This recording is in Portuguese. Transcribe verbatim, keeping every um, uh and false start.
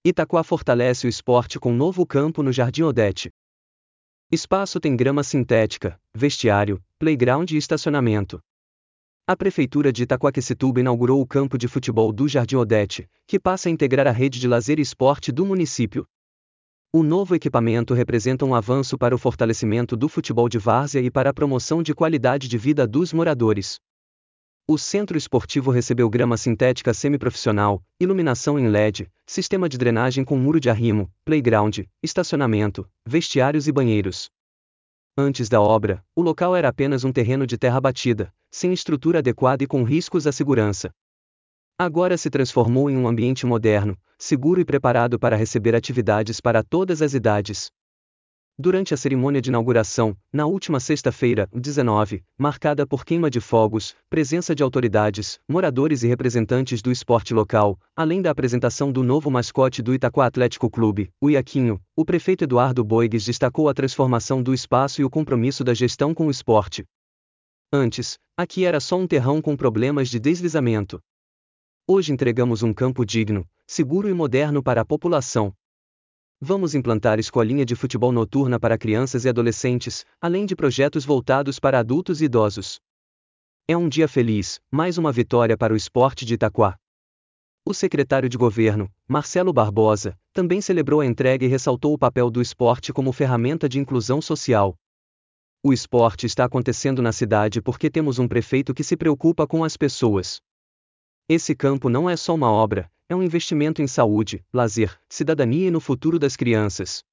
Itaquá fortalece o esporte com novo campo no Jardim Odete. Espaço tem grama sintética, vestiário, playground e estacionamento. A Prefeitura de Itaquaquecetuba inaugurou o campo de futebol do Jardim Odete, que passa a integrar a rede de lazer e esporte do município. O novo equipamento representa um avanço para o fortalecimento do futebol de várzea e para a promoção de qualidade de vida dos moradores. O centro esportivo recebeu grama sintética semiprofissional, iluminação em L E D, sistema de drenagem com muro de arrimo, playground, estacionamento, vestiários e banheiros. Antes da obra, o local era apenas um terreno de terra batida, sem estrutura adequada e com riscos à segurança. Agora se transformou em um ambiente moderno, seguro e preparado para receber atividades para todas as idades. Durante a cerimônia de inauguração, na última sexta-feira, dezenove, marcada por queima de fogos, presença de autoridades, moradores e representantes do esporte local, além da apresentação do novo mascote do Itaquá Atlético Clube, o Iaquinho, o prefeito Eduardo Boigues destacou a transformação do espaço e o compromisso da gestão com o esporte. Antes, aqui era só um terrão com problemas de deslizamento. Hoje entregamos um campo digno, seguro e moderno para a população. Vamos implantar escolinha de futebol noturna para crianças e adolescentes, além de projetos voltados para adultos e idosos. É um dia feliz, mais uma vitória para o esporte de Itaquá. O secretário de Governo, Marcelo Barbosa, também celebrou a entrega e ressaltou o papel do esporte como ferramenta de inclusão social. O esporte está acontecendo na cidade porque temos um prefeito que se preocupa com as pessoas. Esse campo não é só uma obra, é um investimento em saúde, lazer, cidadania e no futuro das crianças.